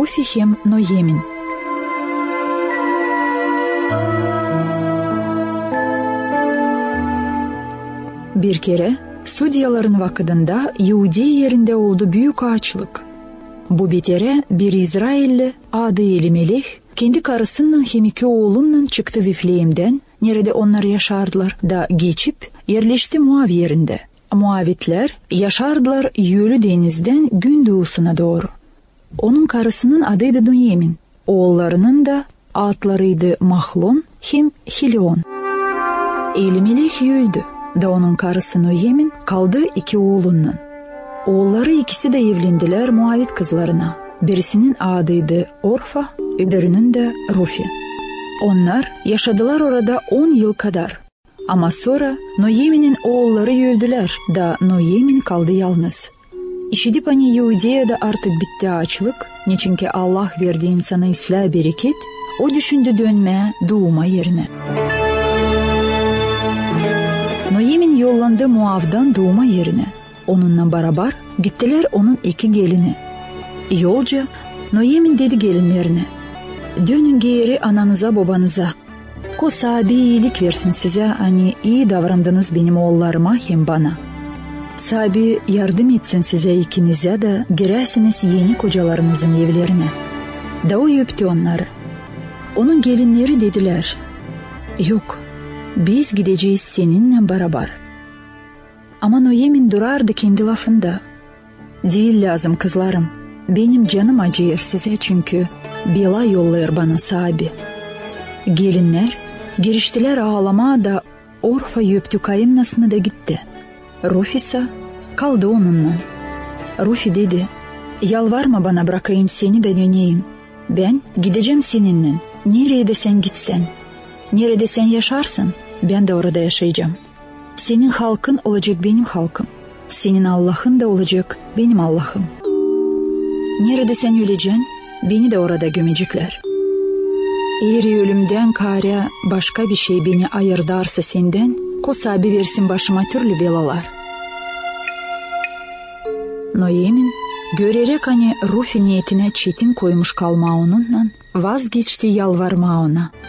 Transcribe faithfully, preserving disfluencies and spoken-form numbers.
Руфи хем Ноемин. Bir kere Судьяларын вакытында Иудей yerinde oldu büyük açlık. Bu bitere bir İsrailli adı Elimelech kendi karısının hem iki oğlunun çıktı Vifleem'den, nerede onlar yaşardılar da geçip yerleşti Muav yerinde. Muavitler yaşardılar Yölü denizden gün doğusuna doğru. Onun karısının adıydı Noyemin, oğullarının da adlarıydı Mahlon hem Hilion. Elimelech öldü da onun karısı Noyemin kaldı iki oğlunun. Oğulları ikisi de evlendiler Muavit kızlarına. Birisinin adıydı Orfa, öbürünün de Rufi. Onlar yaşadılar orada on yıl kadar. Ama sonra Noyemin'in oğulları öldüler da Noyemin kaldı yalnız. İşidip hani Yahudiye'de artık bitti açlık, niçinki Allah verdi insana ıslah bereket, o düşündü dönmeye doğuma yerine. Noyemin yollandı Muav'dan doğuma yerine. Onunla beraber gittiler onun iki gelini. Yolca Noyemin dedi gelinlerine, dönün geri ananıza babanıza. O sahibi iyilik versin size, hani iyi davrandınız benim oğullarıma hem bana. Sahibi yardım etsin size ikinize de girersiniz yeni kocalarınızın evlerine. Da o öptü onları. Onun gelinleri dediler, yok, biz gideceğiz seninle beraber. Ama Noyemin durardı kendi lafında. Değil lazım kızlarım, benim canım acıyor size çünkü bela yollar bana sahibi. Gelinler giriştiler ağlamaya da Orfa öptü kayınlasını da gitti. Rufi ise kaldı onunla. Rufi dedi, yalvarma bana bırakayım seni de döneyim. Ben gideceğim seninle, nereye de sen gitsen. Nerede sen yaşarsın, ben de orada yaşayacağım. Senin halkın olacak benim halkım. Senin Allah'ın da olacak benim Allah'ım. Nerede sen öleceksin, beni de orada gömecekler. Eğer ölümden kare başka bir şey beni ayırdarsa senden, ko sahibi versin başıma türlü belalar. Noyemin görerek hani Rufi niyetine çetin koymuş kalma onunla, vazgeçti yalvarma ona.